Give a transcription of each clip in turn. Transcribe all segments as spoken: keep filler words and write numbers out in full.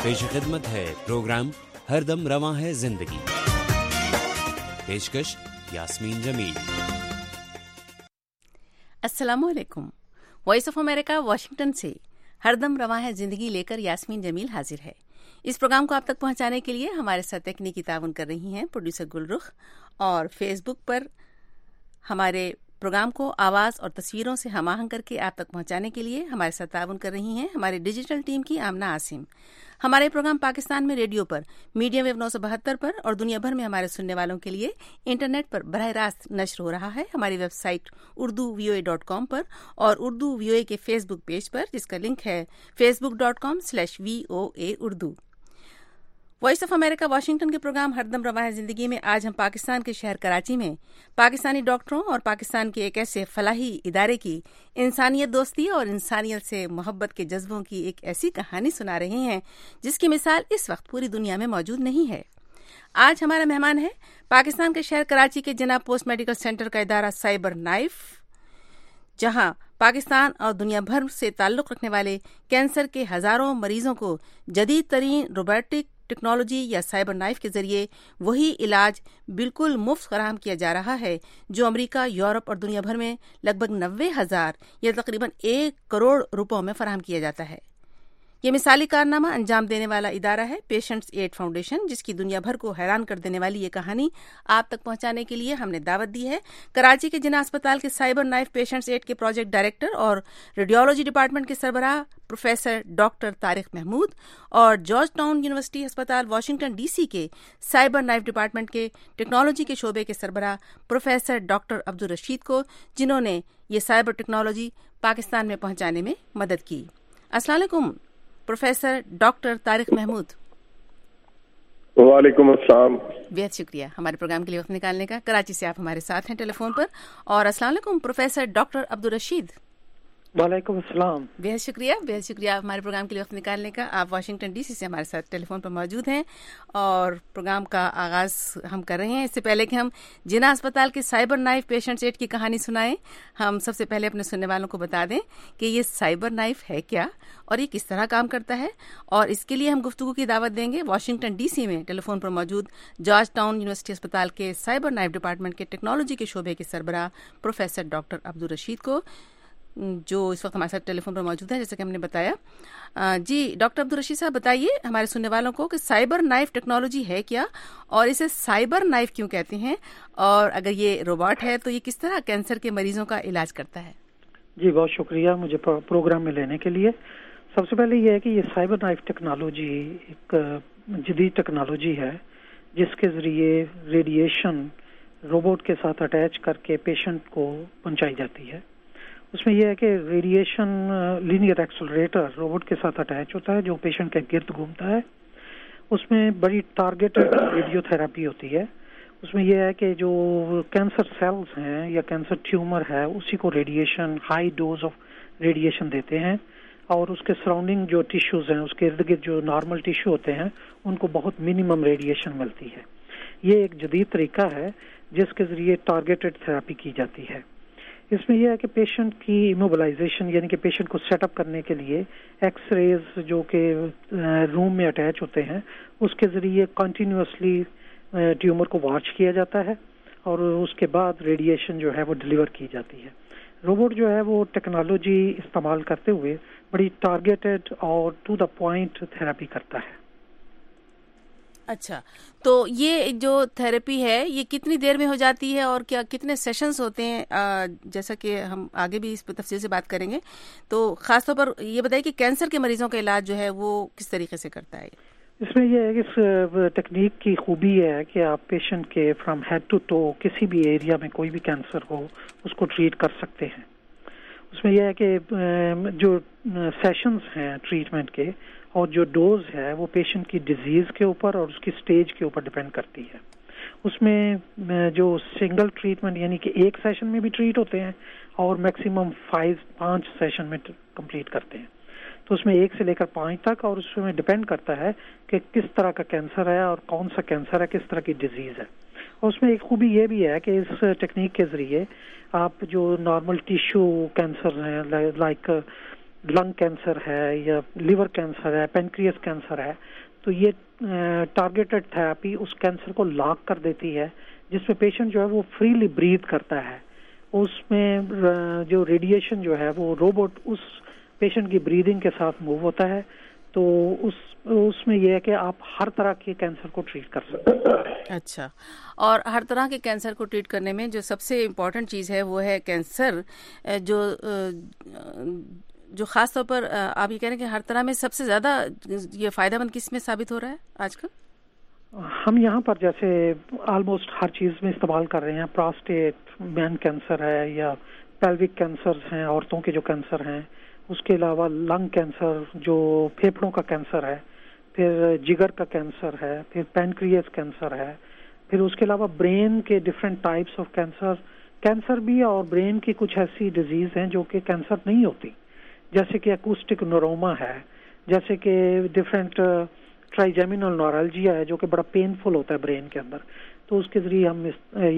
پیش خدمت ہے پروگرام ہر دم رواں ہے زندگی. پیشکش یاسمین جمیل. السلام علیکم. وائس آف امریکہ واشنگٹن سے ہر دم رواں ہے زندگی لے کر یاسمین جمیل حاضر ہے. اس پروگرام کو آپ تک پہنچانے کے لیے ہمارے ساتھ تکنیکی تعاون کر رہی ہیں پروڈیوسر گلرخ، اور فیس بک پر ہمارے پروگرام کو آواز اور تصویروں سے ہم آہنگ کر کے آپ تک پہنچانے کے لیے ہمارے ساتھ تعاون کر رہی ہیں ہمارے ڈیجیٹل ٹیم کی آمنہ عاصم. ہمارے پروگرام پاکستان میں ریڈیو پر میڈیم ویو نو سو بہتر پر اور دنیا بھر میں ہمارے سننے والوں کے لیے انٹرنیٹ پر براہ راست نشر ہو رہا ہے ہماری web site Urdu V O A dot com پر اور اردو وی او اے کے فیس بک پیج پر، جس کا لنک ہے Facebook dot com slash V O A Urdu. Voice of America Washington کے پروگرام ہر دم رواں ہے زندگی میں آج ہم پاکستان کے شہر کراچی میں پاکستانی ڈاکٹروں اور پاکستان کے ایک ایسے فلاحی ادارے کی انسانیت دوستی اور انسانیت سے محبت کے جذبوں کی ایک ایسی کہانی سنا رہے ہیں جس کی مثال اس وقت پوری دنیا میں موجود نہیں ہے. آج ہمارا مہمان ہے پاکستان کے شہر کراچی کے جناب پوسٹ میڈیکل سینٹر کا ادارہ سائبر نائف، جہاں پاکستان اور دنیا بھر سے تعلق رکھنے والے کینسر کے ہزاروں مریضوں کو جدید ترین روبوٹک ٹیکنالوجی یا سائبر نائف کے ذریعے وہی علاج بالکل مفت فراہم کیا جا رہا ہے جو امریکہ، یورپ اور دنیا بھر میں لگ بھگ نوے ہزار یا تقریباً ایک کروڑ روپوں میں فراہم کیا جاتا ہے. یہ مثالی کارنامہ انجام دینے والا ادارہ ہے پیشنٹس ایڈ فاؤنڈیشن، جس کی دنیا بھر کو حیران کر دینے والی یہ کہانی آپ تک پہنچانے کے لیے ہم نے دعوت دی ہے کراچی کے جناح اسپتال کے سائبر نائف پیشنٹس ایڈ کے پروجیکٹ ڈائریکٹر اور ریڈیولوجی ڈپارٹمنٹ کے سربراہ پروفیسر ڈاکٹر طارق محمود اور جارج ٹاؤن یونیورسٹی ہسپتال واشنگٹن ڈی سی کے سائبر نائف ڈپارٹمنٹ کے ٹیکنالوجی کے شعبے کے سربراہ پروفیسر ڈاکٹر عبدالرشید کو، جنہوں نے یہ سائبر ٹیکنالوجی پاکستان میں پہنچانے میں مدد کی. السلام علیکم پروفیسر ڈاکٹر طارق محمود. وعلیکم السلام. بہت شکریہ ہمارے پروگرام کے لیے وقت نکالنے کا. کراچی سے آپ ہمارے ساتھ ہیں ٹیلی فون پر. اور السلام علیکم پروفیسر ڈاکٹر عبدالرشید. وعلیکم السلام. بہت شکریہ بہت شکریہ ہمارے پروگرام کے لیے وقت نکالنے کا. آپ واشنگٹن ڈی سی سے ہمارے ساتھ ٹیلی فون پر موجود ہیں اور پروگرام کا آغاز ہم کر رہے ہیں. اس سے پہلے کہ ہم جناح اسپتال کے سائبر نائف پیشنٹس ایڈ کی کہانی سنائیں، ہم سب سے پہلے اپنے سننے والوں کو بتا دیں کہ یہ سائبر نائف ہے کیا اور یہ کس طرح کام کرتا ہے. اور اس کے لیے ہم گفتگو کی دعوت دیں گے واشنگٹن ڈی سی میں ٹیلی فون پر موجود جارج ٹاؤن یونیورسٹی اسپتال کے سائبر نائف ڈپارٹمنٹ کے ٹیکنالوجی کے شعبے کے سربراہ پروفیسر ڈاکٹر عبدالرشید کو، جو اس وقت ہمارے ساتھ ٹیلی فون پر موجود ہے جیسا کہ ہم نے بتایا. جی ڈاکٹر عبدالرشید صاحب، بتائیے ہمارے سننے والوں کو کہ سائبر نائف ٹیکنالوجی ہے کیا اور اسے سائبر نائف کیوں کہتے ہیں، اور اگر یہ روبوٹ ہے تو یہ کس طرح کینسر کے مریضوں کا علاج کرتا ہے. جی بہت شکریہ مجھے پروگرام میں لینے کے لیے. سب سے پہلے یہ ہے کہ یہ سائبر نائف ٹیکنالوجی ایک جدید ٹیکنالوجی ہے جس کے ذریعے ریڈیشن روبوٹ کے ساتھ اٹیچ کر کے پیشنٹ کو پہنچائی جاتی ہے. اس میں یہ ہے کہ ریڈیشن لینئر ایکسلریٹر روبوٹ کے ساتھ اٹیچ ہوتا ہے جو پیشنٹ کے گرد گھومتا ہے. اس میں بڑی ٹارگیٹڈ ریڈیو تھراپی ہوتی ہے. اس میں یہ ہے کہ جو کینسر سیلز ہیں یا کینسر ٹیومر ہے اسی کو radiation high dose of radiation دیتے ہیں، اور اس کے سراؤنڈنگ جو ٹیشوز ہیں اس کے ارد گرد جو نارمل ٹیشو ہوتے ہیں ان کو بہت منیمم ریڈیشن ملتی ہے. یہ ایک جدید طریقہ ہے جس کے ذریعے ٹارگیٹڈ تھراپی کی جاتی ہے. اس میں یہ ہے کہ پیشنٹ کی ایموبلائزیشن یعنی کہ پیشنٹ کو سیٹ اپ کرنے کے لیے ایکس ریز جو کہ روم میں اٹیچ ہوتے ہیں اس کے ذریعے کنٹینیوسلی ٹیومر کو واچ کیا جاتا ہے اور اس کے بعد ریڈیشن جو ہے وہ ڈلیور کی جاتی ہے. روبوٹ جو ہے وہ ٹیکنالوجی استعمال کرتے ہوئے بڑی ٹارگیٹڈ اور ٹو دا پوائنٹ تھراپی کرتا ہے. اچھا، تو یہ جو تھراپی ہے یہ کتنی دیر میں ہو جاتی ہے اور کیا کتنے سیشنز ہوتے ہیں؟ جیسا کہ ہم آگے بھی اس پہ تفصیل سے بات کریں گے، تو خاص طور پر یہ بتائیے کہ کینسر کے مریضوں کا علاج جو ہے وہ کس طریقے سے کرتا ہے؟ اس میں یہ ہے کہ اس ٹیکنیک کی خوبی ہے کہ آپ پیشنٹ کے فرام ہیڈ ٹو ٹو کسی بھی ایریا میں کوئی بھی کینسر ہو اس کو ٹریٹ کر سکتے ہیں. اس میں یہ ہے کہ جو سیشنز ہیں ٹریٹمنٹ کے اور جو ڈوز ہے وہ پیشنٹ کی ڈیزیز کے اوپر اور اس کی سٹیج کے اوپر ڈیپینڈ کرتی ہے. اس میں جو سنگل ٹریٹمنٹ یعنی کہ ایک سیشن میں بھی ٹریٹ ہوتے ہیں اور میکسیمم فائیو پانچ سیشن میں کمپلیٹ کرتے ہیں. تو اس میں ایک سے لے کر پانچ تک، اور اس میں ڈیپینڈ کرتا ہے کہ کس طرح کا کینسر ہے اور کون سا کینسر ہے، کس طرح کی ڈیزیز ہے. اور اس میں ایک خوبی یہ بھی ہے کہ اس ٹیکنیک کے ذریعے آپ جو نارمل ٹیشو کینسر ہیں لائک لنگ کینسر ہے یا لیور کینسر ہے, پینکریاس کینسر ہے, تو یہ ٹارگیٹڈ تھراپی اس کینسر کو لاک کر دیتی ہے, جس میں پیشنٹ جو ہے وہ فریلی بریتھ کرتا ہے. اس میں جو ریڈیشن جو ہے وہ روبوٹ اس پیشنٹ کی بریدنگ کے ساتھ موو ہوتا ہے, تو اس اس میں یہ ہے کہ آپ ہر طرح کے کینسر کو ٹریٹ کر سکتے ہیں. اچھا, اور ہر طرح کے کینسر کو ٹریٹ کرنے میں جو سب سے امپورٹنٹ چیز ہے وہ ہے کینسر, جو جو خاص طور پر آپ یہ کہہ رہے ہیں کہ ہر طرح میں سب سے زیادہ یہ فائدہ مند کس میں ثابت ہو رہا ہے آج کل؟ ہم یہاں پر جیسے آلموسٹ ہر چیز میں استعمال کر رہے ہیں. پراسٹیٹ مین کینسر ہے یا پیلوک کینسرز ہیں عورتوں کے جو کینسر ہیں, اس کے علاوہ لنگ کینسر جو پھیپھڑوں کا کینسر ہے, پھر جگر کا کینسر ہے, پھر پینکریاس کینسر ہے, پھر اس کے علاوہ برین کے different types of cancer cancer بھی, اور برین کی کچھ ایسی ڈیزیز ہیں جو کہ کینسر نہیں ہوتی, جیسے کہ اکوسٹک نوروما ہے, جیسے کہ ڈفرینٹ ٹرائیجیمینل نورالجیا ہے جو کہ بڑا پینفل ہوتا ہے برین کے اندر, تو اس کے ذریعے ہم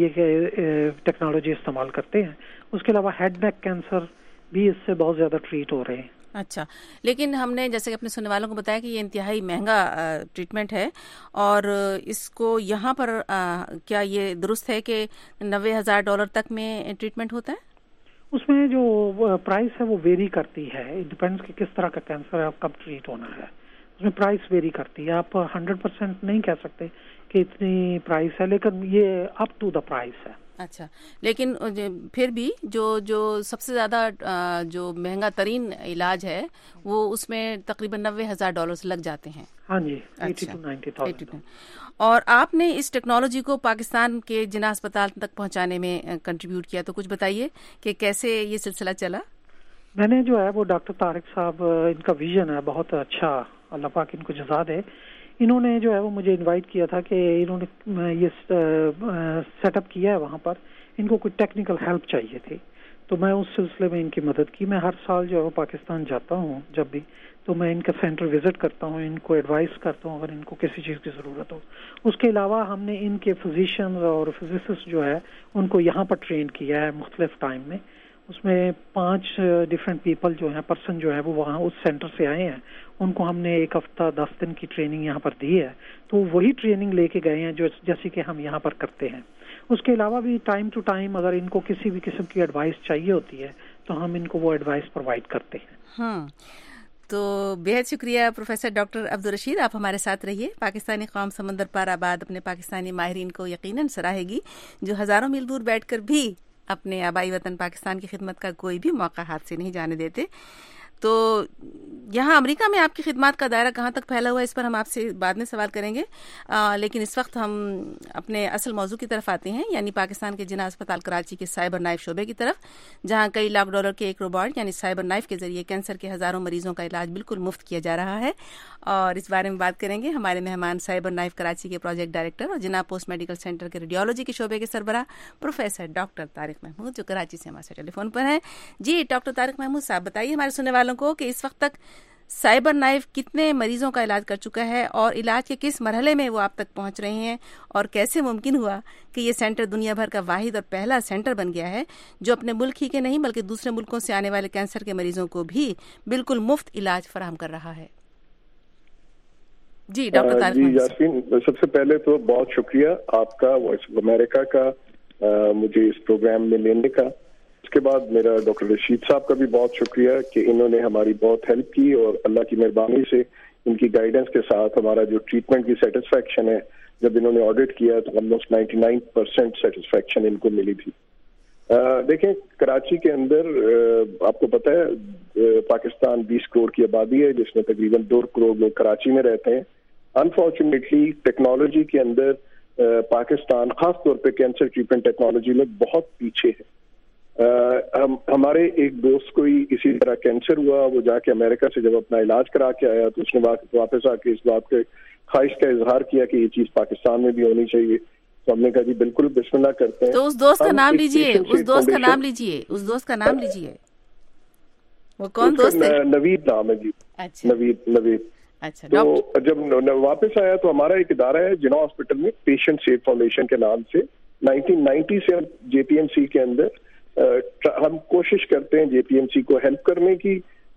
یہ ٹیکنالوجی استعمال کرتے ہیں. اس کے علاوہ ہیڈ نیک کینسر بھی اس سے بہت زیادہ ٹریٹ ہو رہے ہیں. اچھا, لیکن ہم نے جیسے کہ اپنے سننے والوں کو بتایا کہ یہ انتہائی مہنگا ٹریٹمنٹ ہے, اور اس کو یہاں پر کیا یہ درست ہے کہ نوے ہزار ڈالر تک میں ٹریٹمنٹ ہوتا ہے؟ اس میں جو پرائس ہے وہ ویری کرتی ہے, اٹ ڈپینڈس کہ کس طرح کا کینسر ہے, آپ کب ٹریٹ ہونا ہے, اس میں پرائس ویری کرتی ہے. آپ ہنڈریڈ پرسینٹ نہیں کہہ سکتے کہ اتنی پرائس ہے, لیکن یہ اپ ٹو دا پرائس ہے. اچھا, لیکن پھر بھی جو جو سب سے زیادہ جو مہنگا ترین علاج ہے وہ اس میں تقریباً نوے ہزار ڈالر لگ جاتے ہیں. ہاں جی, ایٹی ٹو نائنٹی تھاؤزینڈ. اور آپ نے اس ٹیکنالوجی کو پاکستان کے جناح اسپتال تک پہنچانے میں کنٹریبیوٹ کیا, تو کچھ بتائیے کہ کیسے یہ سلسلہ چلا. میں نے جو ہے وہ ڈاکٹر طارق صاحب, ان کا ویژن ہے بہت اچھا, اللہ پاک ان کو جزا دے. انہوں نے جو ہے وہ مجھے انوائٹ کیا تھا کہ انہوں نے یہ سیٹ اپ کیا ہے وہاں پر, ان کو کوئی ٹیکنیکل ہیلپ چاہیے تھی, تو میں اس سلسلے میں ان کی مدد کی. میں ہر سال جو ہے وہ پاکستان جاتا ہوں جب بھی, تو میں ان کا سینٹر وزٹ کرتا ہوں, ان کو ایڈوائز کرتا ہوں اگر ان کو کسی چیز کی ضرورت ہو. اس کے علاوہ ہم نے ان کے فزیشینز اور فزسسٹ جو ہے ان کو یہاں پر ٹرین کیا ہے مختلف ٹائم میں. اس میں پانچ ڈفرینٹ پیپل جو ہیں, پرسن جو ہے وہ وہاں اس سینٹر سے آئے ہیں, ان کو ہم نے ایک ہفتہ دس دن کی ٹریننگ یہاں پر دی ہے, تو وہی ٹریننگ لے کے گئے ہیں جو جیسے کہ ہم یہاں پر کرتے ہیں. اس کے علاوہ بھی ٹائم ٹو ٹائم اگر ان کو کسی بھی قسم کی ایڈوائس چاہیے ہوتی ہے تو ہم ان کو وہ ایڈوائس پرووائڈ کرتے ہیں. ہاں, تو بہت شکریہ پروفیسر ڈاکٹر عبدالرشید, آپ ہمارے ساتھ رہیے. پاکستانی قوم سمندر پار آباد اپنے پاکستانی ماہرین کو یقیناً سراہے گی جو ہزاروں میل دور بیٹھ کر بھی اپنے آبائی وطن پاکستان کی خدمت کا کوئی بھی موقع ہاتھ سے نہیں جانے دیتے. تو یہاں امریکہ میں آپ کی خدمات کا دائرہ کہاں تک پھیلا ہوا ہے, اس پر ہم آپ سے بعد میں سوال کریں گے, آ, لیکن اس وقت ہم اپنے اصل موضوع کی طرف آتے ہیں, یعنی پاکستان کے جناح اسپتال کراچی کے سائبر نائف شعبے کی طرف, جہاں کئی لاکھ ڈالر کے ایک روبوٹ یعنی سائبر نائف کے ذریعے کینسر کے ہزاروں مریضوں کا علاج بالکل مفت کیا جا رہا ہے. اور اس بارے میں بات کریں گے ہمارے مہمان سائبر نائف کراچی کے پروجیکٹ ڈائریکٹر اور جناح پوسٹ میڈیکل سینٹر کے ریڈیولوجی کے شعبے کے سربراہ پروفیسر ڈاکٹر طارق محمود, جو کراچی سے ہمارے ٹیلی فون پر ہیں. جی ڈاکٹر طارق محمود صاحب, بتائیے ہمارے سننے والوں کو کہ اس وقت تک سائبر نائف کتنے مریضوں کا علاج کر چکا ہے, اور علاج کے کس مرحلے میں وہ آپ تک پہنچ رہے ہیں, اور کیسے ممکن ہوا کہ یہ سینٹر دنیا بھر کا واحد اور پہلا سینٹر بن گیا ہے جو اپنے ملک ہی کے نہیں بلکہ دوسرے ملکوں سے آنے والے کینسر کے مریضوں کو بھی بالکل مفت علاج فراہم کر رہا ہے. جی ڈاکٹر طارق. جی یاسمین, سب سے پہلے تو بہت شکریہ آپ کا, وائس آف امریکہ کا, مجھے اس پروگرام میں لینے کا. اس کے بعد میرا ڈاکٹر رشید صاحب کا بھی بہت شکریہ کہ انہوں نے ہماری بہت ہیلپ کی, اور اللہ کی مہربانی سے ان کی گائیڈنس کے ساتھ ہمارا جو ٹریٹمنٹ کی سیٹسفیکشن ہے, جب انہوں نے آڈٹ کیا تو almost ninety nine percent satisfaction ان کو ملی تھی. دیکھیں کراچی کے اندر آپ کو پتہ ہے پاکستان بیس کروڑ کی آبادی ہے, جس میں تقریباً دو کروڑ لوگ کراچی میں رہتے ہیں. انفارچونیٹلی ٹیکنالوجی کے اندر پاکستان خاص طور پہ کینسر ٹریٹمنٹ ٹیکنالوجی میں بہت پیچھے ہے. ہم ہمارے ایک دوست کو ہی اسی طرح کینسر ہوا, وہ جا کے امریکہ سے جب اپنا علاج کرا کے آیا تو اس نے واپس آ کے اس بات کے خواہش کا اظہار کیا کہ یہ چیز پاکستان میں بھی ہونی چاہیے. تو ہم نے کہا جی بالکل بسم اللہ کرتے ہیں. تو اس دوست کا نام لیجئے, اس دوست کا نام لیجئے, اس دوست کا نام لیجئے. وہ کون دوست ہے؟ نوید نام ہے جی. اچھا نوید نوید اچھا. تو جب واپس آیا تو ہمارا ایک ادارہ ہے جناح ہاسپٹل میں, پیشنٹ سیف فاؤنڈیشن کے نام سے. نائنٹین نائنٹی سے ہم جے پی ایم سی کے اندر ہم کوشش کرتے ہیں جے پی ایم سی کو ہیلپ کرنے کی,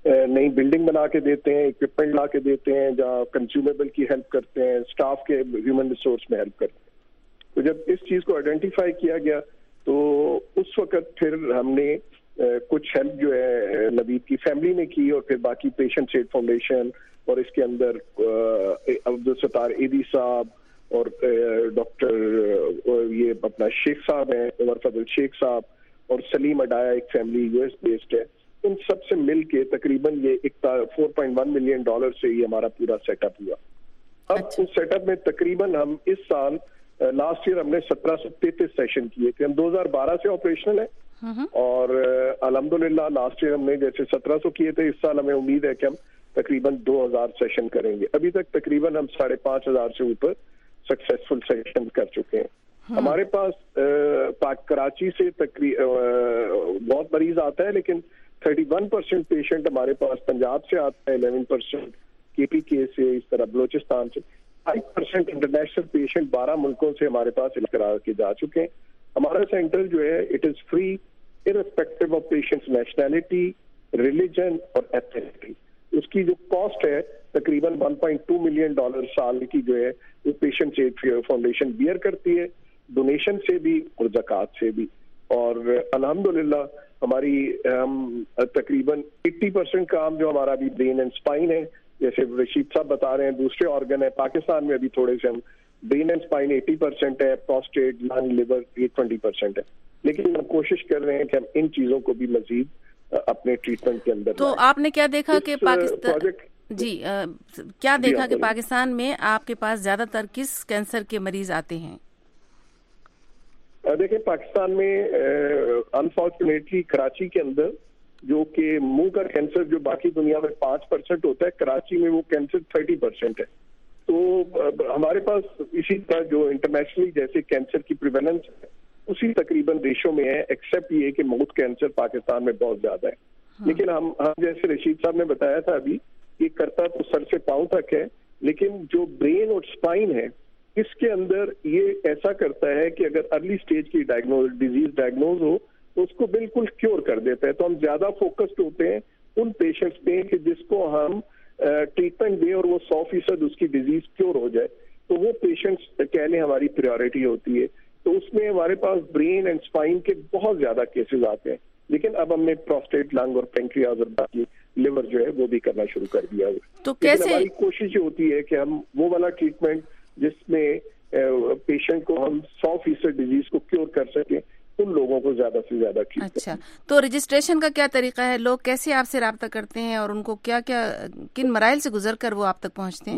نئی بلڈنگ بنا کے دیتے ہیں, اکوپمنٹ لا کے دیتے ہیں, جہاں کنزیومیبل کی ہیلپ کرتے ہیں, اسٹاف کے ہیومن ریسورس میں ہیلپ کرتے ہیں. تو جب اس چیز کو آئیڈینٹیفائی کیا گیا تو اس وقت پھر ہم نے کچھ ہیلپ جو ہے نوید کی فیملی نے کی, اور پھر باقی پیشنٹ ایڈ فاؤنڈیشن اور اس کے اندر عبدالستار ایدی صاحب اور ڈاکٹر یہ اپنا شیخ صاحب ہیں, عمر فضل شیخ صاحب, اور سلیم اڈایا ایک فیملی یو ایس بیسڈ ہے, ان سب سے مل کے تقریباً یہ four point one million dollar سے یہ ہمارا پورا سیٹ اپ ہوا. اب اس سیٹ اپ میں تقریباً ہم اس سال لاسٹ ایئر ہم نے سترہ سو تینتیس سیشن کیے تھے. ہم دو ہزار بارہ سے آپریشنل ہیں اور الحمدللہ لاسٹ ایئر ہم نے جیسے سترہ سو کیے تھے, اس سال ہمیں امید ہے کہ ہم تقریباً دو ہزار سیشن کریں گے. ابھی تک تقریباً ہم ساڑھے پانچ ہزار سے اوپر سکسیسفل سیشن کر چکے ہیں. ہمارے پاس کراچی سے تقریباً بہت مریض آتا ہے, لیکن تھرٹی ون پرسینٹ پیشنٹ ہمارے پاس پنجاب سے آتا ہے, الیون پرسینٹ کے پی کے سے, اس طرح بلوچستان سے, فائیو پرسینٹ انٹرنیشنل پیشنٹ بارہ ملکوں سے ہمارے پاس علاج کرا کے جا چکے ہیں. ہمارا سینٹر جو ہے it is free irrespective of patients nationality, religion اور ایتھنسٹی. اس کی جو کاسٹ ہے تقریباً one point two million dollar سال کی جو ہے وہ پیشنٹ ایڈ فاؤنڈیشن بیئر کرتی ہے, ڈونیشن سے بھی اور زکوٰۃ سے بھی. اور الحمدللہ ہماری ہم تقریباً ایٹی پرسینٹ کام جو ہمارا ابھی برین اینڈ اسپائن ہے, جیسے رشید صاحب بتا رہے ہیں دوسرے آرگن ہے پاکستان میں ابھی تھوڑے سے ہم brain and spine eighty percent ہے, پروسٹیٹ, لنگ, لیور یہ ٹوینٹی پرسینٹ ہے, لیکن ہم کوشش کر رہے ہیں کہ ہم ان چیزوں کو بھی مزید اپنے ٹریٹمنٹ کے اندر. تو آپ نے کیا دیکھا کہ پاکستان جی کیا دیکھا کہ پاکستان میں آپ کے پاس زیادہ تر کس کینسر کے مریض آتے ہیں؟ دیکھیں پاکستان میں انفارچونیٹلی کراچی کے اندر جو کہ منہ کا کینسر جو باقی دنیا میں پانچ پرسینٹ ہوتا ہے, کراچی میں وہ کینسر تھرٹی پرسینٹ ہے. تو ہمارے پاس اسی طرح جو انٹرنیشنلی جیسے کینسر کی پریویلنس ہے اسی تقریباً دیشوں میں ہے, ایکسیپٹ یہ کہ موت کینسر پاکستان میں بہت زیادہ ہے. لیکن ہم ہم جیسے رشید صاحب نے بتایا تھا ابھی, یہ کرتا تو سر سے پاؤں تک ہے, لیکن جو برین اور اسپائن ہے اس کے اندر یہ ایسا کرتا ہے کہ اگر ارلی سٹیج کی ڈائگنوز ڈیزیز ڈائگنوز ہو تو اس کو بالکل کیور کر دیتا ہے. تو ہم زیادہ فوکسڈ ہوتے ہیں ان پیشنٹس پہ کہ جس کو ہم ٹریٹمنٹ دیں اور وہ سو فیصد اس کی ڈیزیز کیور ہو جائے, تو وہ پیشنٹس کہہ لیں ہماری پریورٹی ہوتی ہے. تو اس میں ہمارے پاس برین اینڈ اسپائن کے بہت زیادہ کیسز آتے ہیں, لیکن اب ہم نے پروسٹیٹ, لنگ اور پینکریاز اور باقی لیور جو ہے وہ بھی کرنا شروع کر دیا ہے. تو کیسے ہماری کوشش یہ ہوتی ہے کہ ہم وہ والا ٹریٹمنٹ جس میں پیشنٹ کو ہم سو فیصد ڈیزیز کو کیور کر سکیں ان لوگوں کو زیادہ سے زیادہ ٹریٹ کریں. اچھا, تو رجسٹریشن کا کیا طریقہ ہے؟ لوگ کیسے آپ سے رابطہ کرتے ہیں اور ان کو کیا کیا کن مراحل سے گزر کر وہ آپ تک پہنچتے ہیں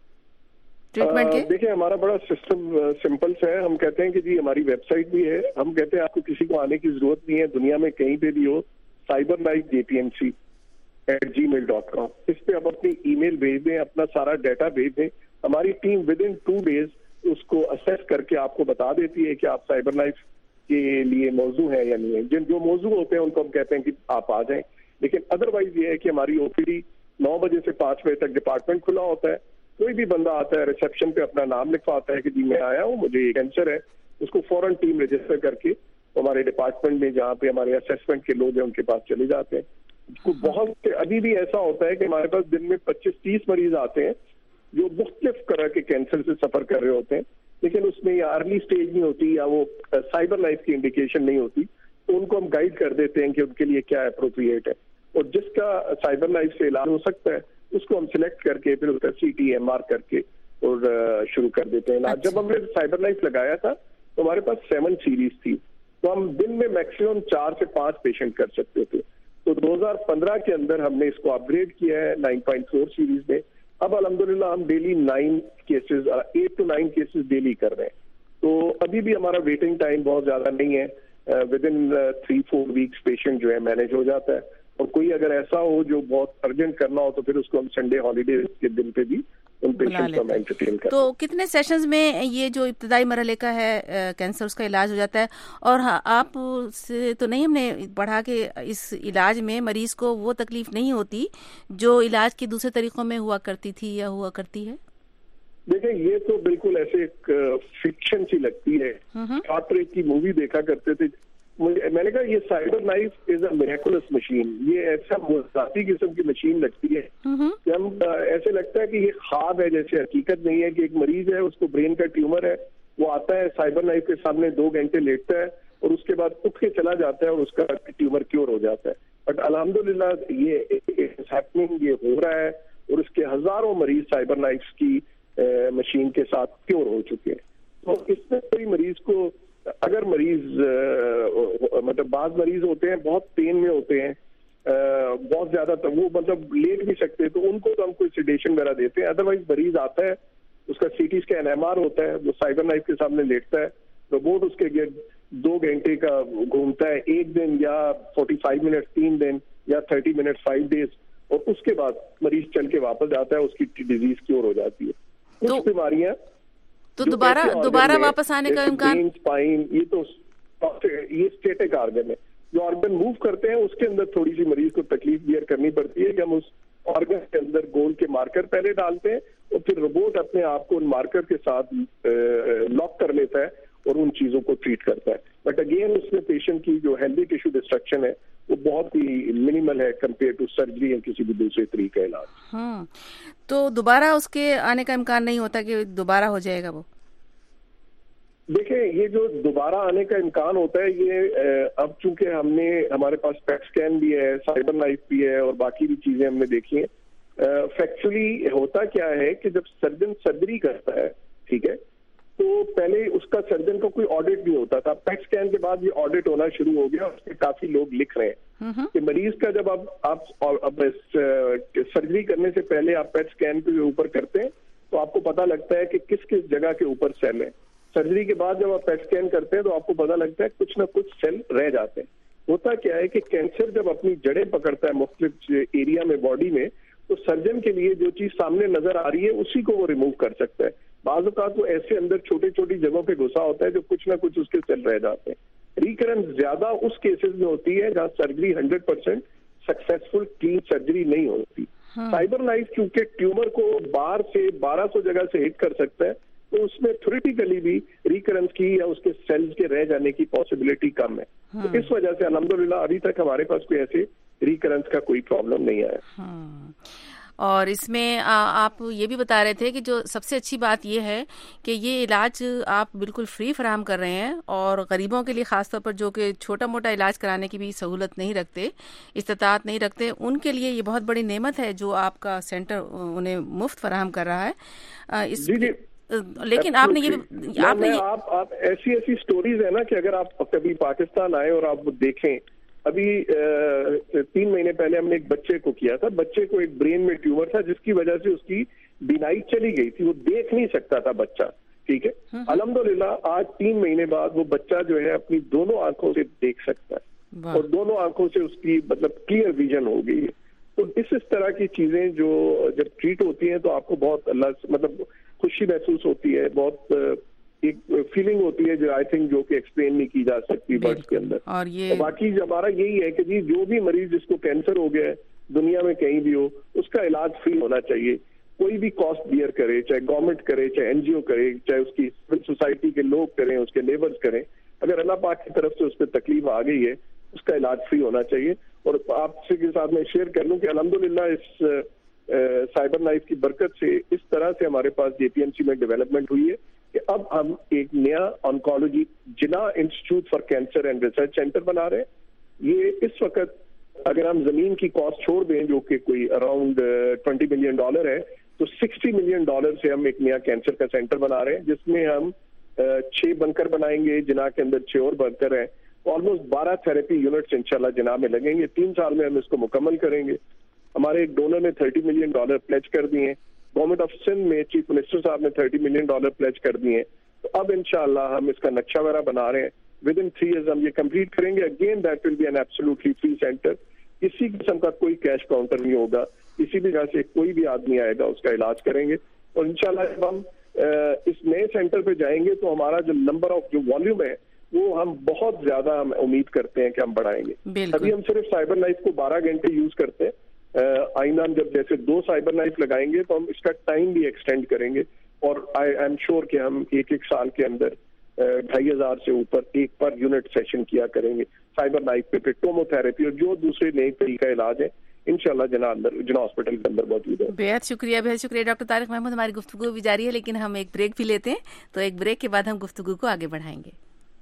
ٹریٹمنٹ کے؟ دیکھیں ہمارا بڑا سسٹم سمپل سے ہے. ہم کہتے ہیں کہ جی ہماری ویب سائٹ بھی ہے, ہم کہتے ہیں آپ کو کسی کو آنے کی ضرورت نہیں ہے, دنیا میں کہیں پہ بھی ہو, cyber life J P M C at gmail dot com, اس پہ آپ اپنی ای میل بھیج دیں, اپنا سارا ڈیٹا بھیج دیں. ہماری team within two days اس کو اسیس کر کے آپ کو بتا دیتی ہے کہ آپ سائبر لائف کے لیے موضوع ہے یا نہیں ہے. جن جو موضوع ہوتے ہیں ان کو ہم کہتے ہیں کہ آپ آ جائیں, لیکن ادروائز یہ ہے کہ ہماری او پی ڈی نو بجے سے پانچ بجے تک ڈپارٹمنٹ کھلا ہوتا ہے. کوئی بھی بندہ آتا ہے ریسپشن پہ اپنا نام لکھواتا ہے کہ جی میں آیا ہوں, مجھے یہ کینسر ہے, اس کو فوراً ٹیم رجسٹر کر کے ہمارے ڈپارٹمنٹ میں جہاں پہ ہمارے اسیسمنٹ کے لوگ ہیں ان کے پاس چلے جاتے ہیں. بہت ابھی بھی ایسا ہوتا ہے کہ ہمارے پاس دن میں پچیس تیس مریض آتے ہیں جو مختلف طرح کے کینسر سے سفر کر رہے ہوتے ہیں, لیکن اس میں یا ارلی سٹیج نہیں ہوتی یا وہ سائبر لائف کی انڈیکیشن نہیں ہوتی, تو ان کو ہم گائیڈ کر دیتے ہیں کہ ان کے لیے کیا اپروپریٹ ہے, اور جس کا سائبر لائف سے علاج ہو سکتا ہے اس کو ہم سلیکٹ کر کے پھر اس کا سی ٹی ایم آر کر کے اور شروع کر دیتے ہیں. جب ہم نے سائبر لائف لگایا تھا تو ہمارے پاس سیون سیریز تھی, تو ہم دن میں میکسیمم چار سے پانچ پیشنٹ کر سکتے تھے. تو دو ہزار پندرہ کے اندر ہم نے اس کو اپ گریڈ کیا ہے نائن پوائنٹ فور سیریز میں. اب الحمدللہ ہم daily nine cases eight to nine cases daily کر رہے ہیں. تو ابھی بھی ہمارا ویٹنگ ٹائم بہت زیادہ نہیں ہے, within three four weeks patient جو ہے مینج ہو جاتا ہے. اور کوئی اگر ایسا ہو جو بہت ارجنٹ کرنا ہو تو پھر اس کو ہم سنڈے ہالیڈے کے دن پہ بھی ان پیشنٹ کو انٹرٹین کرتے ہیں. تو کتنے سیشنز میں یہ جو ابتدائی مرحلے کا ہے کینسر اس کا علاج ہو جاتا ہے؟ اور آپ سے تو نہیں ہم نے پڑھا کہ اس علاج میں مریض کو وہ تکلیف نہیں ہوتی جو علاج کے دوسرے طریقوں میں ہوا کرتی تھی یا ہوا کرتی ہے؟ دیکھیں یہ تو بالکل ایسے ایک فکشن سی لگتی ہے. اسٹار ٹریک کی مووی دیکھا کرتے تھے میں نے کہا یہ cyber knife is a miraculous machine. یہ ایسا ذاتی قسم کی مشین لگتی ہے کہ ہم ایسے لگتا ہے کہ یہ خواب ہے جیسے, حقیقت نہیں ہے. کہ ایک مریض ہے, اس کو برین کا ٹیومر ہے, وہ آتا ہے سائبر نائف کے سامنے دو گھنٹے لیٹتا ہے اور اس کے بعد اٹھ کے چلا جاتا ہے اور اس کا ٹیومر کیور ہو جاتا ہے. بٹ الحمدللہ یہ ہیپننگ, یہ ہو رہا ہے اور اس کے ہزاروں مریض سائبر نائف کی مشین کے ساتھ کیور ہو چکے ہیں. تو اس میں کوئی مریض کو, اگر مریض مطلب بعض مریض ہوتے ہیں بہت پین میں ہوتے ہیں, بہت زیادہ, وہ مطلب لیٹ بھی سکتے ہیں, تو ان کو تو ہم کوئی سیڈیشن وغیرہ دیتے ہیں. ادروائز مریض آتا ہے, اس کا C T scan M R ہوتا ہے, وہ سائبر نائف کے سامنے لیٹتا ہے, روبوٹ اس کے گرد دو گھنٹے کا گھومتا ہے, ایک دن یا فورٹی فائیو منٹ, تین دن یا تھرٹی منٹ, فائیو ڈیز, اور اس کے بعد مریض چل کے واپس آتا ہے, اس کی ڈیزیز کیور ہو جاتی ہے. کچھ بیماریاں تو دوبارہ دوبارہ واپس آنے کا امکان, اسپائن, یہ تو یہ اسٹیٹک آرگن ہے. جو آرگن موو کرتے ہیں اس کے اندر تھوڑی سی مریض کو تکلیف بیئر کرنی پڑتی ہے کہ ہم اس آرگن کے اندر گول کے مارکر پہلے ڈالتے ہیں اور پھر روبوٹ اپنے آپ کو ان مارکر کے ساتھ لاک کر لیتا ہے اور ان چیزوں کو ٹریٹ کرتا ہے. بٹ اگین اس میں پیشنٹ کی جو ہیلدی ٹیشو ڈسٹرکشن ہے وہ بہت ہی منیمل ہے کمپیئر ٹو سرجری یا کسی بھی دوسرے طریقے علاج. ہاں, تو دوبارہ اس کے آنے کا امکان نہیں ہوتا کہ دوبارہ ہو جائے گا وہ؟ دیکھیں, یہ جو دوبارہ آنے کا امکان ہوتا ہے یہ اب چونکہ ہم نے, ہمارے پاس پیٹ اسکین بھی ہے, سائبر نائف بھی ہے اور باقی بھی چیزیں ہم نے دیکھی ہیں. فیکچولی ہوتا کیا ہے کہ جب سرجن سرجری کرتا ہے, ٹھیک ہے, تو پہلے اس کا سرجن کا کوئی آڈٹ نہیں ہوتا تھا. پیٹ اسکین کے بعد یہ آڈٹ ہونا شروع ہو گیا. اس میں کافی لوگ لکھ رہے ہیں کہ مریض کا جب اب آپ سرجری کرنے سے پہلے آپ پیٹ اسکین کے اوپر کرتے ہیں تو آپ کو پتا لگتا ہے کہ کس کس جگہ کے اوپر سیل ہے. سرجری کے بعد جب آپ پیٹ اسکین کرتے ہیں تو آپ کو پتا لگتا ہے کچھ نہ کچھ سیل رہ جاتے ہیں. ہوتا کیا ہے کہ کینسر جب اپنی جڑیں پکڑتا ہے مختلف ایریا میں باڈی میں, تو سرجن کے لیے جو چیز سامنے نظر آ رہی ہے اسی کو وہ ریموو کر سکتا ہے. بعض اوقات وہ ایسے اندر چھوٹی چھوٹی جگہوں پہ گھسا ہوتا ہے جو کچھ نہ کچھ اس کے سیل رہ جاتے ہیں. ریکرنس زیادہ اس کیسز میں ہوتی ہے جہاں surgery hundred percent successful clean surgery نہیں ہوتی. سائبر نائف چونکہ ٹیومر کو بار سے بارہ سو جگہ سے ہٹ کر سکتا ہے تو اس میں تھیوریٹیکلی بھی ریکرنس کی یا اس کے سیلز کے رہ جانے کی پاسبلٹی کم ہے. تو اس وجہ سے الحمدللہ ابھی تک ہمارے پاس کوئی ایسے ریکرنس کا کوئی پرابلم نہیں آیا. اور اس میں آپ یہ بھی بتا رہے تھے کہ جو سب سے اچھی بات یہ ہے کہ یہ علاج آپ بالکل فری فراہم کر رہے ہیں اور غریبوں کے لیے خاص طور پر جو کہ چھوٹا موٹا علاج کرانے کی بھی سہولت نہیں رکھتے, استطاعت نہیں رکھتے, ان کے لیے یہ بہت بڑی نعمت ہے جو آپ کا سینٹر انہیں مفت فراہم کر رہا ہے. اس جی جی لیکن آپ نے یہ آپ نے آپ آپ ایسی ایسی سٹوریز ہیں نا کہ اگر آپ کبھی پاکستان آئے اور آپ دیکھیں, ابھی تین مہینے پہلے ہم نے ایک بچے کو کیا تھا. بچے کو ایک برین میں ٹیومر تھا جس کی وجہ سے اس کی بینائی چلی گئی تھی, وہ دیکھ نہیں سکتا تھا بچہ, ٹھیک ہے. الحمدللہ آج تین مہینے بعد وہ بچہ جو ہے اپنی دونوں آنکھوں سے دیکھ سکتا ہے اور دونوں آنکھوں سے اس کی مطلب کلیئر ویژن ہو گئی ہے. تو اس اس طرح کی چیزیں جو جب ٹریٹ ہوتی ہیں تو آپ کو بہت اللہ مطلب خوشی محسوس ہوتی ہے, بہت ایک فیلنگ ہوتی ہے جو آئی تھنک جو کہ ایکسپلین نہیں کی جا سکتی ورڈز کے اندر. اور یہ باقی ہمارا یہی ہے کہ جی جو بھی مریض جس کو کینسر ہو گیا ہے دنیا میں کہیں بھی ہو, اس کا علاج فری ہونا چاہیے. کوئی بھی کاسٹ بیئر کرے, چاہے گورنمنٹ کرے, چاہے این جی او کرے, چاہے اس کی سول سوسائٹی کے لوگ کریں, اس کے لیبرز کریں. اگر اللہ پاک کی طرف سے اس پہ تکلیف آ گئی ہے اس کا علاج فری ہونا چاہیے. اور آپ سے کے ساتھ میں شیئر کر لوں کہ الحمدللہ اس سائبر نائف کی برکت سے اس طرح سے ہمارے پاس جے پی ایم سی میں ڈیولپمنٹ ہوئی ہے کہ اب ہم ایک نیا oncology Jinnah institute for cancer and research centre بنا رہے ہیں. یہ اس وقت اگر ہم زمین کی کاسٹ چھوڑ دیں جو کہ کوئی اراؤنڈ ٹوینٹی ملین ڈالر ہے, تو سکسٹی ملین ڈالر سے ہم ایک نیا کینسر کا سینٹر بنا رہے ہیں جس میں ہم چھ بنکر بنائیں گے. جنا کے اندر چھ اور بنکر ہیں. آلموسٹ بارہ تھراپی یونٹس انشاءاللہ جنا میں لگیں گے. تین سال میں ہم اس کو مکمل کریں گے. ہمارے ایک ڈونر نے تھرٹی ملین ڈالر پلیج کر دیے ہیں. گورنمنٹ آف سندھ میں چیف منسٹر صاحب نے تھرٹی ملین ڈالر پلیج کر دیے ہیں. تو اب انشاءاللہ ہم اس کا نقشہ وغیرہ بنا رہے ہیں. ود ان تھری ایئرز ہم یہ کمپلیٹ کریں گے. Again that will be an absolutely free centre. کسی قسم کا کوئی کیش کاؤنٹر نہیں ہوگا. کسی بھی جگہ سے کوئی بھی آدمی آئے گا اس کا علاج کریں گے. اور انشاءاللہ جب ہم اس نئے سینٹر پہ جائیں گے تو ہمارا جو نمبر آف جو والیوم ہے وہ ہم بہت زیادہ ہم امید کرتے ہیں کہ ہم بڑھائیں گے. ابھی ہم صرف سائبر نائف کو بارہ گھنٹے یوز کرتے ہیں. آئندہ ہم جب جیسے دو سائبر نائف لگائیں گے تو ہم اس کا ٹائم بھی ایکسٹینڈ کریں گے. اور آئی ایم شیور کہ ہم ایک ایک سال کے اندر ڈھائی ہزار سے اوپر ایک پر یونٹ سیشن کیا کریں گے. سائبر نائف پہ پھر ٹوموتھراپی اور جو دوسرے نئے طریقہ علاج ہے انشاءاللہ جنا اندر جنا ہاسپٹل کے اندر موجود ہے. بہت شکریہ بہت شکریہ ڈاکٹر طارق محمود. ہماری گفتگو بھی جاری ہے لیکن ہم ایک بریک بھی لیتے ہیں, تو ایک بریک کے بعد ہم گفتگو کو آگے بڑھائیں گے.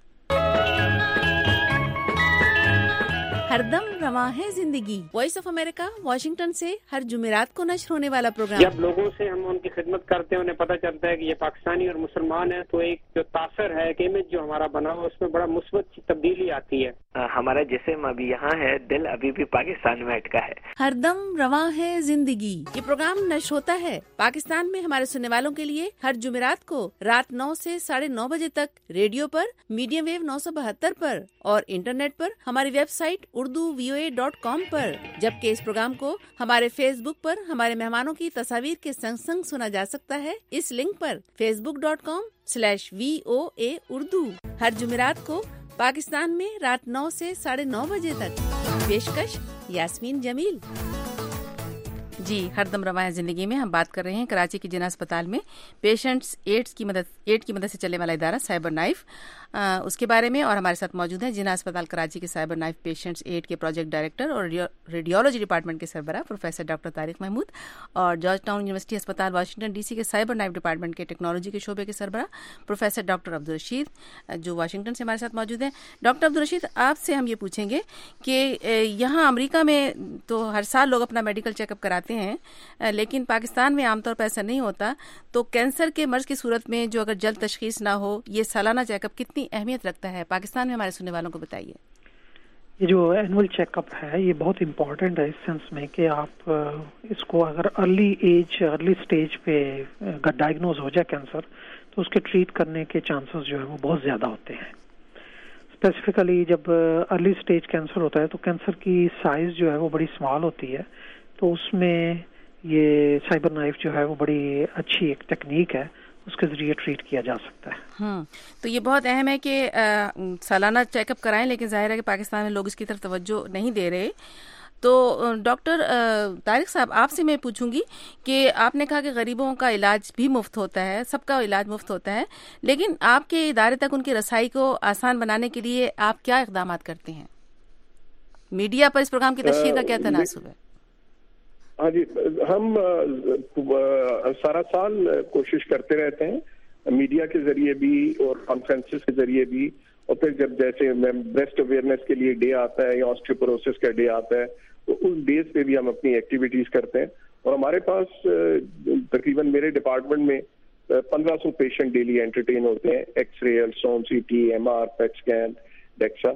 ہر دم رواں ہے زندگی. وائس آف امریکہ واشنگٹن سے ہر جمعرات کو نشر ہونے والا پروگرام. جب لوگوں سے ہم ان کی خدمت کرتے ہیں, انہیں پتہ چلتا ہے کہ یہ پاکستانی اور مسلمان ہیں, تو ایک جو تاثر ہے, ایک امیج جو ہمارا بنا ہوا, اس میں بڑا مثبت تبدیلی آتی ہے. ہمارا جسم ابھی یہاں ہے, دل ابھی بھی پاکستان میں اٹکا ہے. ہر دم رواں ہے زندگی. یہ پروگرام نشر ہوتا ہے پاکستان میں ہمارے سننے والوں کے لیے ہر جمعرات کو رات نو سے ساڑھے نو بجے تک ریڈیو پر, میڈیم ویو نو سو بہتر پر اور انٹرنیٹ پر ہماری web site Urdu V O A dot com پر, جبکہ اس پروگرام کو ہمارے فیس بک پر ہمارے مہمانوں کی تصاویر کے سنگ سنگ سنا جا سکتا ہے اس لنک پر Facebook dot com slash V O A Urdu. ہر جمعرات کو پاکستان میں رات نو سے ساڑھے نو بجے تک. پیشکش یاسمین جمیل. جی, ہر دم رواں زندگی میں ہم بات کر رہے ہیں کراچی کے جنا اسپتال میں پیشنٹس ایڈز کی مدد ایڈ کی مدد سے چلنے والا ادارہ سائبر نائف, اس کے بارے میں. اور ہمارے ساتھ موجود ہیں جنا اسپتال کراچی کے سائبر نائف پیشنٹس ایڈ کے پروجیکٹ ڈائریکٹر اور ریڈیولوجی ڈپارٹمنٹ کے سربراہ پروفیسر ڈاکٹر طارق محمود, اور جارج ٹاؤن یونیورسٹی اسپتال واشنگٹن ڈی سی کے سائبر نائف ڈپارٹمنٹ کے ٹیکنالوجی کے شعبے کے سربراہ پروفیسر ڈاکٹر عبدالرشید, جو واشنگٹن سے ہمارے ساتھ موجود ہیں. ڈاکٹر عبدالرشید, آپ سے ہم یہ پوچھیں گے کہ یہاں امریکہ میں تو ہر سال لوگ اپنا میڈیکل چیک اپ کراتے ہیں, لیکن پاکستان میں عام طور پر ایسا نہیں ہوتا, تو کینسر کے مرض کی صورت میں جو اگر جلد تشخیص نہ ہو, یہ سالانہ چیک اپ کتنی اہمیت رکھتا ہے پاکستان میں؟ ہمارے سننے والوں کو بتائیے. یہ جو اینول چیک اپ ہے یہ بہت امپورٹنٹ ہے اس سینس میں کہ آپ اس کو اگر ارلی ایج ارلی سٹیج پہ اگر ڈائگنوز ہو جائے کینسر, تو اس کے ٹریٹ کرنے کے چانسز جو ہے وہ بہت زیادہ ہوتے ہیں. اسپیسیفکلی جب ارلی سٹیج کینسر ہوتا ہے تو کینسر کی سائز جو ہے وہ بڑی اسمال ہوتی ہے, تو اس میں یہ سائبر نائف جو ہے وہ بڑی اچھی ایک ٹیکنیک ہے, اس کے ذریعے ٹریٹ کیا جا سکتا ہے. ہاں, تو یہ بہت اہم ہے کہ سالانہ چیک اپ کرائیں, لیکن ظاہر ہے کہ پاکستان میں لوگ اس کی طرف توجہ نہیں دے رہے. تو ڈاکٹر طارق صاحب, آپ سے میں پوچھوں گی کہ آپ نے کہا کہ غریبوں کا علاج بھی مفت ہوتا ہے, سب کا علاج مفت ہوتا ہے, لیکن آپ کے ادارے تک ان کی رسائی کو آسان بنانے کے لیے آپ کیا اقدامات کرتے ہیں؟ میڈیا پر اس پروگرام کی تشہیر کا کیا تناسب ہے؟ ہاں جی, ہم سارا سال کوشش کرتے رہتے ہیں میڈیا کے ذریعے بھی اور کانفرنسز کے ذریعے بھی, اور پھر جب جیسے بریسٹ اویئرنیس کے لیے ڈے آتا ہے یا آسٹیوپوروسس کا ڈے آتا ہے, تو اس ڈیز پہ بھی ہم اپنی ایکٹیویٹیز کرتے ہیں. اور ہمارے پاس تقریباً میرے ڈپارٹمنٹ میں پندرہ سو پیشنٹ ڈیلی انٹرٹین ہوتے ہیں, X ray, ultrasound, C T, M R, PET scan, DEXA.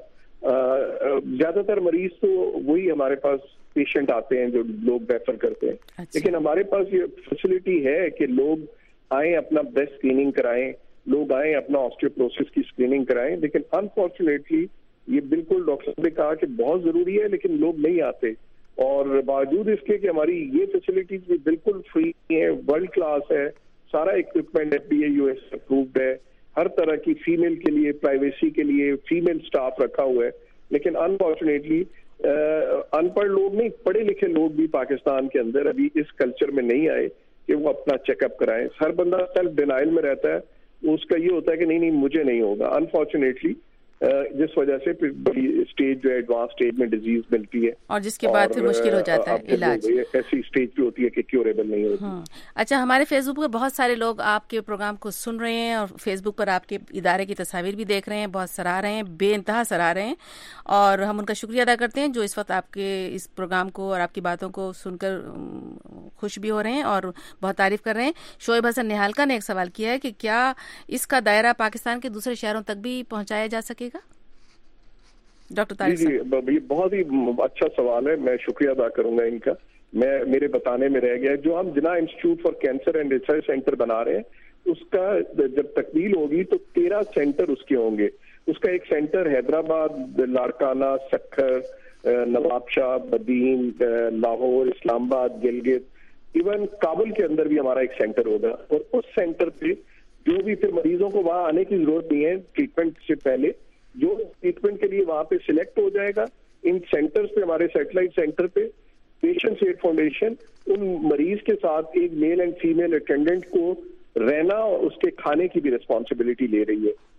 زیادہ تر مریض تو وہی ہمارے پاس پیشنٹ آتے ہیں جو لوگ ریفر کرتے ہیں. اچھا. لیکن ہمارے پاس یہ فیسلٹی ہے کہ لوگ آئیں اپنا بریسٹ اسکریننگ کرائیں, لوگ آئیں اپنا آسٹیوپوروسس کی اسکریننگ کرائیں. لیکن انفارچونیٹلی یہ بالکل ڈاکٹر صاحب نے کہا کہ بہت ضروری ہے, لیکن لوگ نہیں آتے. اور باوجود اس کے کہ ہماری یہ فیسلٹیز بھی بالکل فری ہیں, ورلڈ کلاس ہے, سارا equipment F D A U S approved ہے, ہر طرح کی فیمیل کے لیے پرائیویسی کے لیے فیمیل سٹاف رکھا ہوا ہے, لیکن انفارچونیٹلی ان پڑھ لوگ نہیں, پڑھے لکھے لوگ بھی پاکستان کے اندر ابھی اس کلچر میں نہیں آئے کہ وہ اپنا چیک اپ کرائیں. ہر بندہ سیلف ڈینائل میں رہتا ہے, اس کا یہ ہوتا ہے کہ نہیں نہیں مجھے نہیں ہوگا. انفارچونیٹلی جس وجہ سے پھر بڑی اسٹیج جو ہے ایڈوانس اسٹیج میں ڈیزیز ملتی ہے, اور جس کے بعد پھر مشکل ہو جاتا ہے علاج. ایسی اسٹیج پہ ہوتی ہے کہ کیوریبل نہیں ہوتی. اچھا, ہمارے فیس بک پہ بہت سارے لوگ آپ کے پروگرام کو سن رہے ہیں اور فیس بک پر آپ کے ادارے کی تصاویر بھی دیکھ رہے ہیں, بہت سراہ رہے ہیں, بے انتہا سراہ رہے ہیں, اور ہم ان کا شکریہ ادا کرتے ہیں جو اس وقت آپ کے اس پروگرام کو اور آپ کی باتوں کو سن کر خوش بھی ہو رہے ہیں اور بہت تعریف کر رہے ہیں. شعیب حسن نہالکا نے ایک سوال کیا ہے کہ کیا اس کا دائرہ پاکستان کے دوسرے شہروں تک بھی پہنچایا جا سکے گا؟ ڈاکٹر طارق جی جی, یہ بہت ہی اچھا سوال ہے, میں شکریہ ادا کروں گا ان کا. میں میرے بتانے میں رہ گیا, جو ہم Jinnah institute for cancer and research centre بنا رہے ہیں اس کا جب تکمیل ہوگی تو تیرہ سینٹر اس کے ہوں گے. اس کا ایک centre Hyderabad, Larkana, Sukkur, Nawab Shah, Badin, Lahore, Islamabad, Gilgit, even Kabul کے اندر بھی ہمارا ایک سینٹر ہوگا. اور اس سینٹر پہ جو بھی پھر مریضوں کو وہاں آنے کی ضرورت نہیں ہے ٹریٹمنٹ سے پہلے, جو ٹریٹمنٹ کے لیے وہاں پہ سلیکٹ ہو جائے گا ان سینٹرز پہ, ہمارے سیٹلائٹ سینٹر پہ پیشنٹ ایڈ فاؤنڈیشن ان مریض کے ساتھ ایک میل اینڈ فیمیل اٹینڈنٹ کو رہنا اور اس کے کھانے کی بھی ریسپانسبلٹی لے رہی ہے.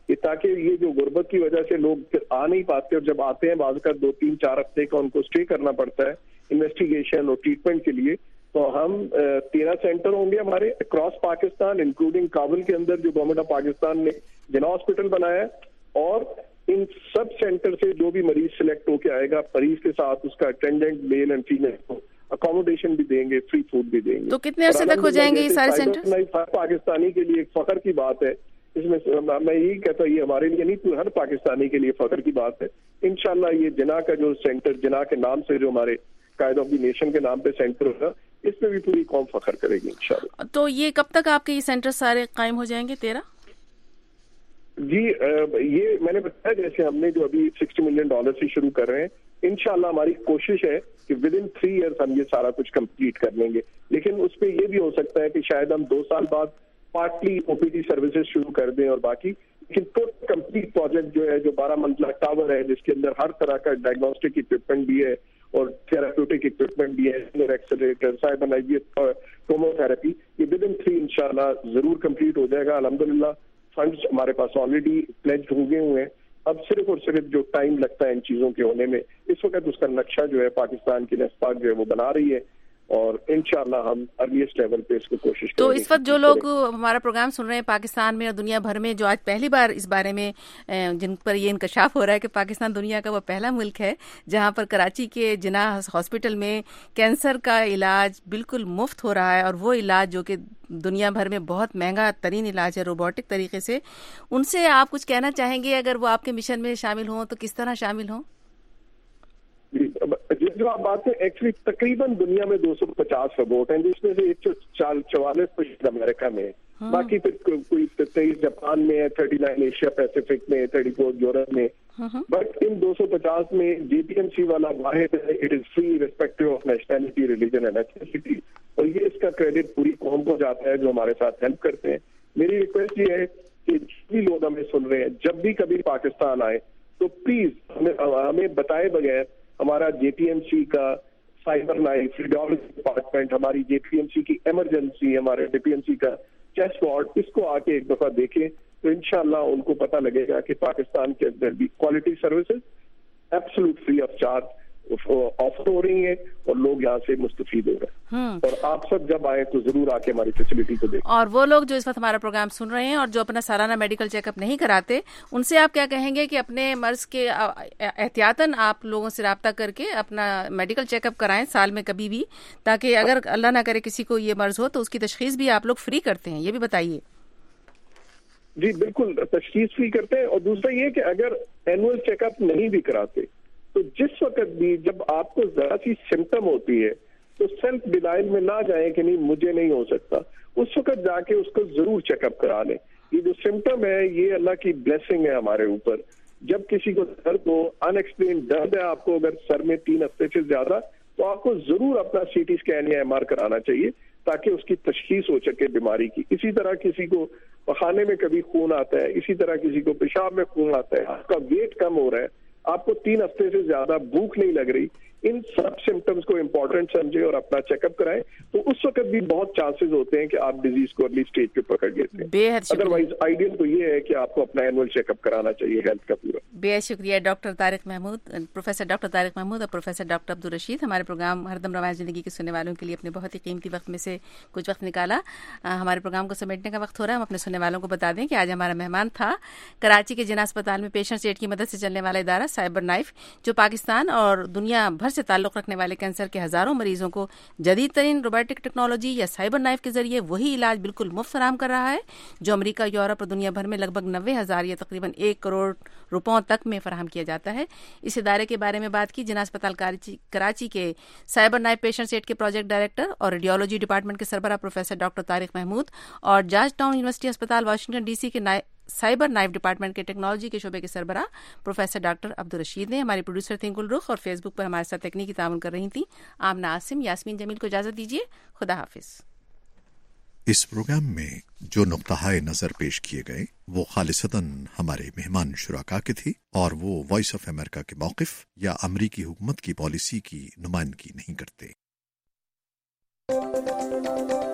کہ تاکہ یہ جو غربت کی وجہ سے لوگ آ نہیں پاتے اور جب آتے ہیں بعض کا دو تین چار ہفتے کا ان کو اسٹے کرنا پڑتا ہے انویسٹیگیشن اور ٹریٹمنٹ کے لیے. تو ہم تیرہ سینٹر ہوں گے ہمارے اکراس پاکستان انکلوڈنگ کابل کے اندر جو گورنمنٹ آف پاکستان نے جنا ہاسپٹل بنایا ہے, اور ان سب سینٹر سے جو بھی مریض سلیکٹ ہو کے آئے گا مریض کے ساتھ اس کا اٹینڈنٹ میل اینڈ فیمیل کو اکوموڈیشن بھی دیں گے, فری فوڈ بھی دیں گے. تو کتنے عرصے تک ہو جائیں گے یہ سارے سینٹر؟ ہر پاکستانی کے لیے ایک فخر کی بات ہے. اس میں میں یہی کہتا ہوں یہ ہمارے لیے نہیں, ہر پاکستانی کے لیے فخر کی بات ہے. انشاءاللہ یہ جنا کا جو سینٹر, جنا کے نام سے جو ہمارے قائد آف دی نیشن کے نام پہ سینٹر ہوگا, اس میں بھی پوری قوم فخر کرے گی انشاءاللہ. تو یہ کب تک آپ کے یہ سینٹر سارے قائم ہو جائیں گے؟ تیرہ جی یہ میں نے بتایا جیسے ہم نے جو ابھی سکسٹی ملین ڈالر سے شروع کر رہے ہیں, انشاءاللہ ہماری کوشش ہے کہ ود ان تھری ایئرس ہم یہ سارا کچھ کمپلیٹ کر لیں گے. لیکن اس پہ یہ بھی ہو سکتا ہے کہ شاید ہم دو سال بعد partly O P D services شروع کر دیں اور باقی, لیکن ٹوٹل کمپلیٹ پروجیکٹ جو ہے جو بارہ منزلہ ٹاور ہے جس کے اندر ہر طرح کا ڈائگنوسٹک اکوپمنٹ بھی ہے اور تھراپیوٹک اکوپمنٹ بھی ہے, ایکسلریٹر, سائبر ٹومو تھراپی, یہ ود ان تھری انشاءاللہ ضرور کمپلیٹ ہو جائے گا. الحمدللہ فنڈز ہمارے پاس آلریڈی پلیج ہو گئے ہوئے ہیں. اب صرف اور صرف جو ٹائم لگتا ہے ان چیزوں کے ہونے میں, اس وقت اس کا نقشہ جو ہے پاکستان کی نسپاک جو ہے وہ بنا رہی ہے, اور انشاءاللہ ہم ارلیسٹ لیول پہ اس کو کوشش کریں گے. تو اس وقت جو لوگ ہمارا پروگرام سن رہے ہیں پاکستان میں اور دنیا بھر میں, جو آج پہلی بار اس بارے میں جن پر یہ انکشاف ہو رہا ہے کہ پاکستان دنیا کا وہ پہلا ملک ہے جہاں پر کراچی کے جنا ہاسپٹل میں کینسر کا علاج بالکل مفت ہو رہا ہے, اور وہ علاج جو کہ دنیا بھر میں بہت مہنگا ترین علاج ہے روبوٹک طریقے سے, ان سے آپ کچھ کہنا چاہیں گے اگر وہ آپ کے مشن میں شامل ہوں تو کس طرح شامل ہوں؟ جو آپ بات ہے ایکچولی تقریباً دنیا میں دو سو پچاس روبوٹ ہیں, جس میں سے ایک سو چوالیس پرسینٹ امریکہ میں ہے, باقی پھر کوئی تیئیس جاپان میں ہے, تھرٹی نائن ایشیا پیسیفک میں, تھرٹی فور یورپ میں. بٹ ان دو سو پچاس میں جے پی ایم سی والا واحد ہے, it is free respective of nationality, religion and ethnicity, اور یہ اس کا کریڈٹ پوری قوم کو جاتا ہے جو ہمارے ساتھ ہیلپ کرتے ہیں. میری ریکویسٹ یہ ہے کہ جو بھی لوگ ہمیں سن رہے ہیں جب بھی کبھی پاکستان آئے تو پلیز ہمیں بتائے بغیر ہمارا جے پی ایم سی کا سائبر نائف ریڈیولوجی ڈپارٹمنٹ, ہماری جے پی ایم سی کی ایمرجنسی, ہمارے جے پی ایم سی کا چیسٹ وارڈ, اس کو آ کے ایک دفعہ دیکھیں تو انشاءاللہ ان کو پتہ لگے گا کہ پاکستان کے اندر بھی quality services absolute free of charge offer ہو رہی ہیں اور لوگ یہاں سے مستفید ہو رہے ہیں. اور آپ سب جب آئیں تو ضرور آ کے ہماری فیسلٹی کو دیکھیں. اور وہ لوگ جو اس وقت ہمارا پروگرام سن رہے ہیں اور جو اپنا سالانہ میڈیکل چیک اپ نہیں کراتے, ان سے آپ کیا کہیں گے کہ اپنے مرض کے احتیاطاً آپ لوگوں سے رابطہ کر کے اپنا میڈیکل چیک اپ کرائیں سال میں کبھی بھی, تاکہ اگر اللہ نہ کرے کسی کو یہ مرض ہو تو اس کی تشخیص بھی آپ لوگ فری کرتے ہیں, یہ بھی بتائیے. جی بالکل تشخیص فری کرتے ہیں, اور دوسرا یہ کہ اگر اینوئل چیک اپ نہیں بھی کراتے تو جس وقت بھی جب آپ کو ذرا سی سمٹم ہوتی ہے تو سیلف ڈینائل میں نہ جائیں کہ نہیں مجھے نہیں ہو سکتا, اس وقت جا کے اس کو ضرور چیک اپ کرا لیں. یہ جو سمٹم ہے یہ اللہ کی بلیسنگ ہے ہمارے اوپر. جب کسی کو درد ہو, ان ایکسپلین درد ہے آپ کو اگر سر میں تین ہفتے سے زیادہ, تو آپ کو ضرور اپنا سی ٹی اسکین یا ایم آر کرانا چاہیے تاکہ اس کی تشخیص ہو سکے بیماری کی. اسی طرح کسی کو پخانے میں کبھی خون آتا ہے, اسی طرح کسی کو پیشاب میں خون آتا ہے, آپ کا ویٹ کم ہو رہا ہے, آپ کو تین ہفتے سے زیادہ بھوک نہیں لگ رہی, ان سب سمٹمز کو امپورٹنٹ سمجھے اور اپنا چیک اپ کرائیں, تو اس وقت بھی بہت چانسز ہوتے ہیں کہ آپ ڈیزیز کو ارلی سٹیج پہ پکڑ لیتے ہیں. ادروائز آئیڈیل تو یہ ہے کہ آپ کو اپنا اینول چیک اپ کرانا چاہیے ہیلتھ کا پورا. بے شکریہ doctor Tariq Mahmood, professor doctor Tariq Mahmood اور پروفیسر ڈاکٹر عبدالرشید ہمارے پروگرام ہردم رواں زندگی کے سننے والوں کے لیے اپنے بہت ہی قیمتی وقت میں سے کچھ وقت نکالا. ہمارے پروگرام کو سمیٹنے کا وقت ہو رہا ہے. ہم اپنے سننے والوں کو بتا دیں کہ آج ہمارا مہمان تھا کراچی کے جنا اسپتال میں پیشنٹس ایڈ کی مدد سے چلنے والا ادارہ سائبر نائف, جو پاکستان اور دنیا بھر سے تعلق رکھنے والے کینسر کے ہزاروں مریضوں کو جدید ترین روبوٹک ٹیکنالوجی یا سائبر نائف کے ذریعے وہی علاج بالکل مفت فراہم کر رہا ہے جو امریکہ, یورپ اور دنیا بھر میں لگ بھگ نوے ہزار یا تقریباً ایک کروڑ روپوں تک میں فراہم کیا جاتا ہے. اس ادارے کے بارے میں بات کی جنا اسپتال کراچی کے سائبر نائف پیشنٹس ایڈ کے پروجیکٹ ڈائریکٹر اور ریڈیولوجی ڈپارٹمنٹ کے سربراہ پروفیسر ڈاکٹر طارق محمود اور جارج ٹاؤن یونیورسٹی اسپتال واشنگٹن ڈی سی کے سائبر نائف ڈپارٹمنٹ کے ٹیکنالوجی کے شعبے کے سربراہ پروفیسر ڈاکٹر عبدالرشید نے. ہماری پروڈیوسر تھیں گلرخ اور فیس بک پر ہمارے ساتھ تکنیکی تعاون کر رہی تھیں آمنہ عاصم. یاسمین جمیل کو اجازت دیجیے, خدا حافظ. اس پروگرام میں جو نقطۂ نظر پیش کیے گئے وہ خالصتاً ہمارے مہمان شرکاء کے تھے اور وہ وائس آف امریکہ کے موقف یا امریکی حکومت کی پالیسی کی نمائندگی نہیں کرتے.